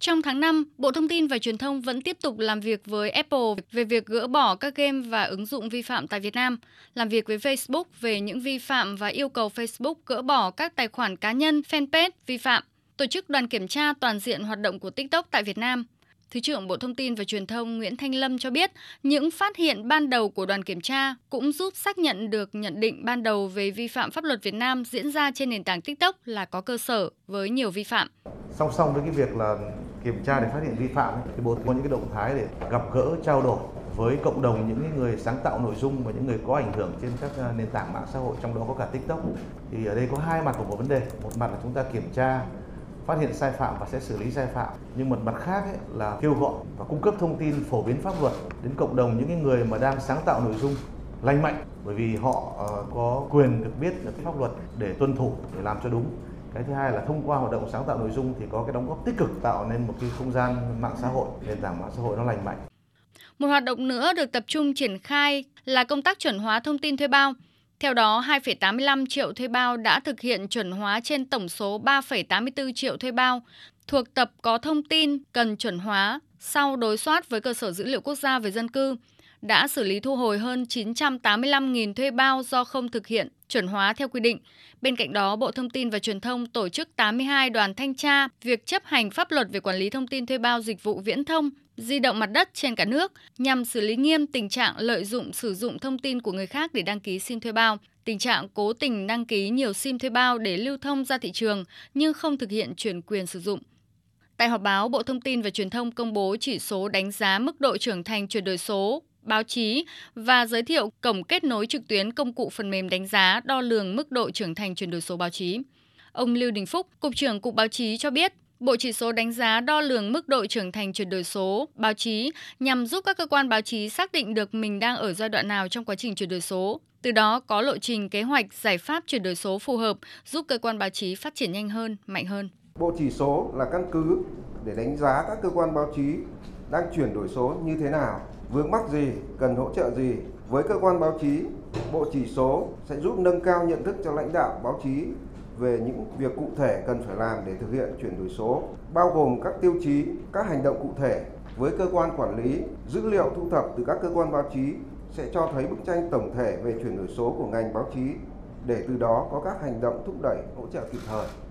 Trong tháng 5, Bộ Thông tin và Truyền thông vẫn tiếp tục làm việc với Apple về việc gỡ bỏ các game và ứng dụng vi phạm tại Việt Nam, làm việc với Facebook về những vi phạm và yêu cầu Facebook gỡ bỏ các tài khoản cá nhân, fanpage vi phạm, tổ chức đoàn kiểm tra toàn diện hoạt động của TikTok tại Việt Nam. Thứ trưởng Bộ Thông tin và Truyền thông Nguyễn Thanh Lâm cho biết, những phát hiện ban đầu của đoàn kiểm tra cũng giúp xác nhận được nhận định ban đầu về vi phạm pháp luật Việt Nam diễn ra trên nền tảng TikTok là có cơ sở với nhiều vi phạm. Song song với cái việc là kiểm tra để phát hiện vi phạm, thì Bộ có những cái động thái để gặp gỡ, trao đổi với cộng đồng những người sáng tạo nội dung và những người có ảnh hưởng trên các nền tảng mạng xã hội, trong đó có cả TikTok. Thì ở đây có hai mặt của một vấn đề. Một mặt là chúng ta kiểm tra, phát hiện sai phạm và sẽ xử lý sai phạm. Nhưng một mặt khác là kêu gọi và cung cấp thông tin phổ biến pháp luật đến cộng đồng những người mà đang sáng tạo nội dung lành mạnh, bởi vì họ có quyền được biết được pháp luật để tuân thủ, để làm cho đúng. Cái thứ hai là thông qua hoạt động sáng tạo nội dung thì có cái đóng góp tích cực tạo nên một cái không gian mạng xã hội, nền tảng mạng xã hội nó lành mạnh. Một hoạt động nữa được tập trung triển khai là công tác chuẩn hóa thông tin thuê bao. Theo đó, 2,85 triệu thuê bao đã thực hiện chuẩn hóa trên tổng số 3,84 triệu thuê bao thuộc tập có thông tin cần chuẩn hóa sau đối soát với cơ sở dữ liệu quốc gia về dân cư, đã xử lý thu hồi hơn 985.000 thuê bao do không thực hiện chuẩn hóa theo quy định. Bên cạnh đó, Bộ Thông tin và Truyền thông tổ chức 82 đoàn thanh tra việc chấp hành pháp luật về quản lý thông tin thuê bao dịch vụ viễn thông, di động mặt đất trên cả nước nhằm xử lý nghiêm tình trạng lợi dụng sử dụng thông tin của người khác để đăng ký sim thuê bao, tình trạng cố tình đăng ký nhiều sim thuê bao để lưu thông ra thị trường nhưng không thực hiện chuyển quyền sử dụng. Tại họp báo, Bộ Thông tin và Truyền thông công bố chỉ số đánh giá mức độ trưởng thành chuyển đổi số báo chí và giới thiệu cổng kết nối trực tuyến công cụ phần mềm đánh giá đo lường mức độ trưởng thành chuyển đổi số báo chí. Ông Lưu Đình Phúc, Cục trưởng Cục Báo chí cho biết, Bộ chỉ số đánh giá đo lường mức độ trưởng thành chuyển đổi số báo chí nhằm giúp các cơ quan báo chí xác định được mình đang ở giai đoạn nào trong quá trình chuyển đổi số. Từ đó có lộ trình, kế hoạch, giải pháp chuyển đổi số phù hợp, giúp cơ quan báo chí phát triển nhanh hơn, mạnh hơn. Bộ chỉ số là căn cứ để đánh giá các cơ quan báo chí đang chuyển đổi số như thế nào, vướng mắc gì, cần hỗ trợ gì. Với cơ quan báo chí, bộ chỉ số sẽ giúp nâng cao nhận thức cho lãnh đạo báo chí về những việc cụ thể cần phải làm để thực hiện chuyển đổi số, bao gồm các tiêu chí, các hành động cụ thể. Với cơ quan quản lý, dữ liệu thu thập từ các cơ quan báo chí sẽ cho thấy bức tranh tổng thể về chuyển đổi số của ngành báo chí, để từ đó có các hành động thúc đẩy, hỗ trợ kịp thời.